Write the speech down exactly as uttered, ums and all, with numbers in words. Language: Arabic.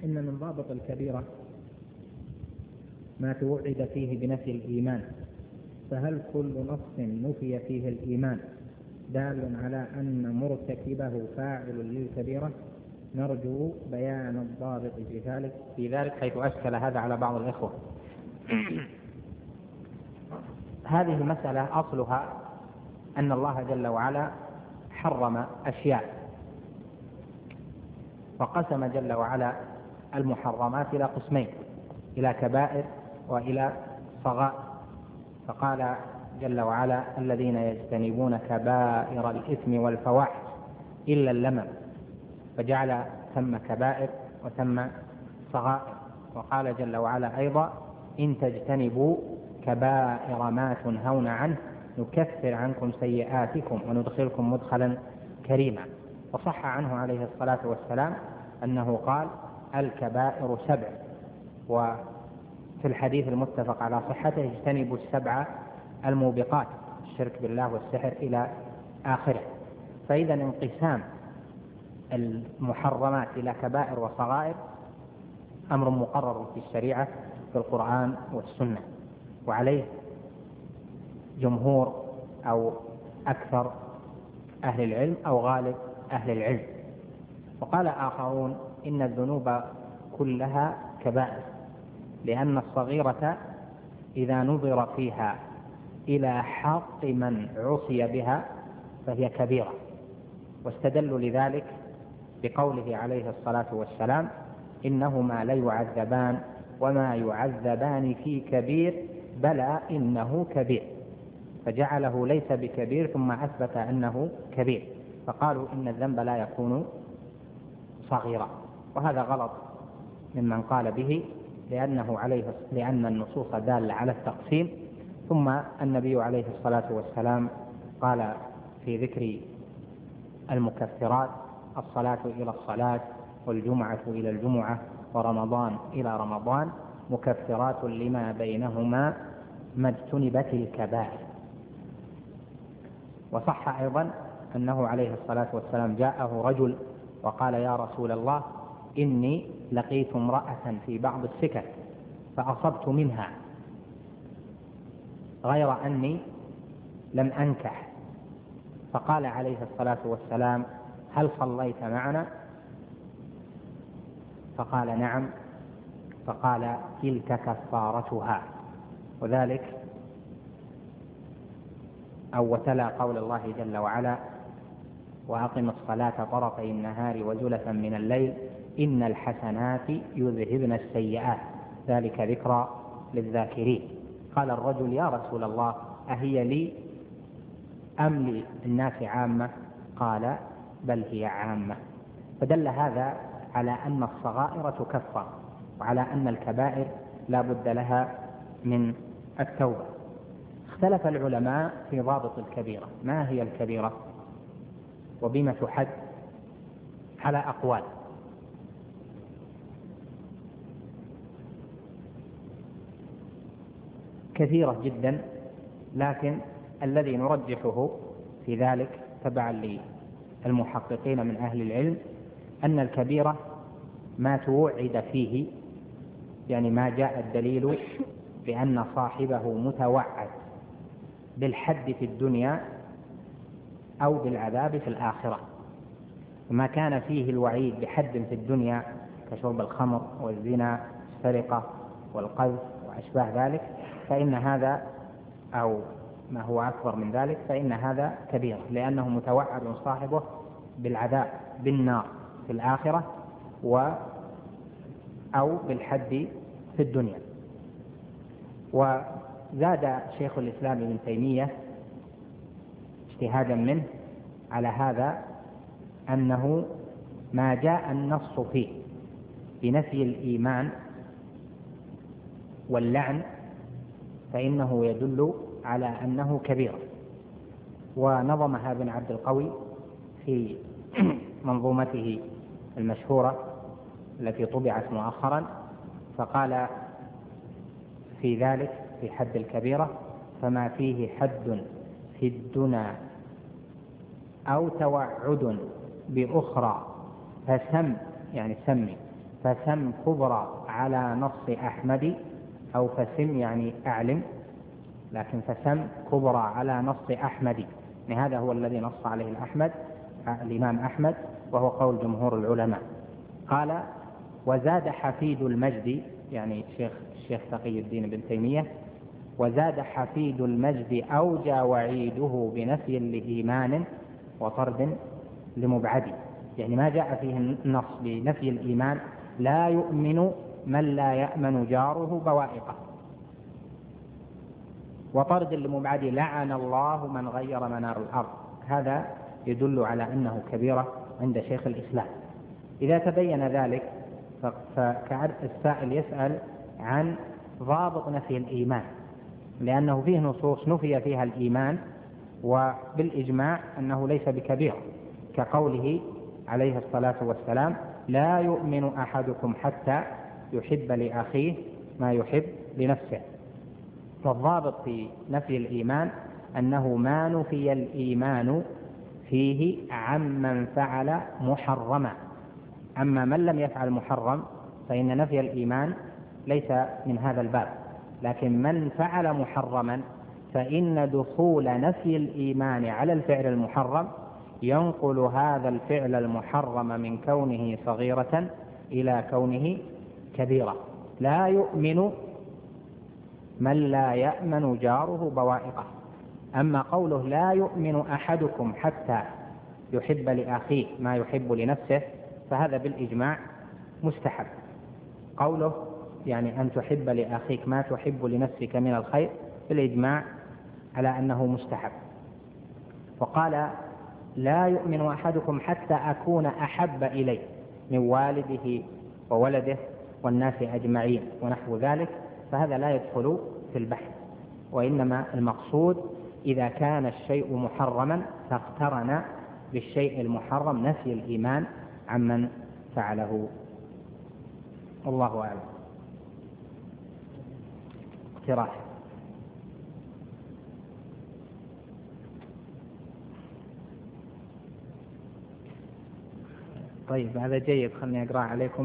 إن من ضابط الكبيرة ما توعد فيه بنفي الإيمان، فهل كل نص نفي فيه الإيمان دال على أن مرتكبه فاعل للكبيرة؟ نرجو بيان الضابط في ذلك في ذلك حيث أشكل هذا على بعض الإخوة. هذه المسألة أصلها أن الله جل وعلا حرم أشياء، فقسم جل وعلا المحرمات إلى قسمين، إلى كبائر وإلى صغائر. فقال جل وعلا: الذين يجتنبون كبائر الإثم والفواحش إلا اللمم، فجعل ثم كبائر وثم صغائر. وقال جل وعلا أيضا: إن تجتنبوا كبائر ما تنهون عنه نكفر عنكم سيئاتكم وندخلكم مدخلا كريما. وصح عنه عليه الصلاة والسلام أنه قال: الكبائر سبع. وفي الحديث المتفق على صحته: اجتنبوا السبع الموبقات، الشرك بالله والسحر إلى آخره. فإذا انقسام المحرمات إلى كبائر وصغائر أمر مقرر في الشريعة في القرآن والسنة، وعليه جمهور أو أكثر أهل العلم أو غالب أهل العلم. وقال آخرون: إن الذنوب كلها كبائر، لأن الصغيرة إذا نظر فيها إلى حق من عصي بها فهي كبيرة. واستدلوا لذلك بقوله عليه الصلاة والسلام: إنهما ليعذبان وما يعذبان في كبير بلى إنه كبير، فجعله ليس بكبير ثم أثبت أنه كبير، فقالوا إن الذنب لا يكون صغيرا. وهذا غلط ممن قال به، لأنه عليه لأن النصوص دالة على التقسيم. ثم النبي عليه الصلاة والسلام قال في ذكر المكفرات: الصلاة إلى الصلاة والجمعة إلى الجمعة ورمضان إلى رمضان مكفرات لما بينهما ما اجتنبت الكبائر. وصح أيضا أنه عليه الصلاة والسلام جاءه رجل وقال: يا رسول الله، إني لقيت امرأة في بعض السكك فأصبت منها غير أني لم أنكح. فقال عليه الصلاة والسلام: هل صليت معنا؟ فقال: نعم. فقال: تلك كفارتها. وذلك أو وتلا قول الله جل وعلا: وأقم الصلاة طرفي النهار وزلفا من الليل إن الحسنات يذهبن السيئات ذلك ذكرى للذاكرين. قال الرجل: يا رسول الله، أهي لي أم للناس عامة؟ قال: بل هي عامة. فدل هذا على أن الصغائر تكفر، وعلى أن الكبائر لا بد لها من التوبة. اختلف العلماء في ضابط الكبيرة، ما هي الكبيرة وبما تحد؟ على أقوال. كثيرة جدا، لكن الذي نرجحه في ذلك تبعا للمحققين من أهل العلم أن الكبيرة ما توعد فيه، يعني ما جاء الدليل بأن صاحبه متوعد بالحد في الدنيا أو بالعذاب في الآخرة. ما كان فيه الوعيد بحد في الدنيا كشرب الخمر والزنا والسرقة والقذف وأشباه ذلك فإن هذا، أو ما هو أكبر من ذلك، فإن هذا كبير، لأنه متوعد صاحبه بالعذاب بالنار في الآخرة و أو بالحد في الدنيا. وزاد شيخ الإسلام ابن تيمية اجتهادا منه على هذا أنه ما جاء النص فيه بنفي الإيمان واللعن فإنه يدل على أنه كبير. ونظمها ابن عبد القوي في منظومته المشهورة التي طبعت مؤخرا، فقال في ذلك في حد الكبيرة: فما فيه حد في الدنا أو توعد بأخرى فسم، يعني سمي فسم كبرى على نص أحمد، أو فسم يعني أعلم، لكن فسم كبرى على نص أحمد، يعني هذا هو الذي نص عليه الأحمد الإمام أحمد، وهو قول جمهور العلماء. قال: وزاد حفيد المجد، يعني الشيخ الشيخ تقي الدين بن تيمية، وزاد حفيد المجد أوجى وعيده بنفي لإيمان وطرد لمبعد، يعني ما جاء فيه النص بنفي الإيمان: لا يؤمن من لا يأمن جاره بوائقه، وطرد لمبعد: لعن الله من غير منار الأرض. هذا يدل على أنه كبيرة عند شيخ الإسلام. إذا تبين ذلك فكعد السائل يسأل عن ضابط نفي الإيمان، لأنه فيه نصوص نفي فيها الإيمان وبالإجماع أنه ليس بكبير، كقوله عليه الصلاة والسلام: لا يؤمن أحدكم حتى يحب لأخيه ما يحب لنفسه. والضابط في نفي الإيمان أنه ما نفي الإيمان فيه عمن فعل محرما، أما من لم يفعل محرم فإن نفي الإيمان ليس من هذا الباب، لكن من فعل محرما فإن دخول نفي الإيمان على الفعل المحرم ينقل هذا الفعل المحرم من كونه صغيرة إلى كونه كبيرة. لا يؤمن من لا يأمن جاره بوائقه. أما قوله: لا يؤمن أحدكم حتى يحب لأخيه ما يحب لنفسه، فهذا بالإجماع مستحب. قوله يعني أن تحب لأخيك ما تحب لنفسك من الخير بالإجماع على أنه مستحب. وقال: لا يؤمن أحدكم حتى أكون أحب إليه من والده وولده والناس أجمعين ونحو ذلك، فهذا لا يدخل في البحث، وإنما المقصود إذا كان الشيء محرما فاقترن بالشيء المحرم نفي الإيمان عمن فعله. والله أعلم. اقتراح. طيب هذا جيد، خلني أقرأ عليكم.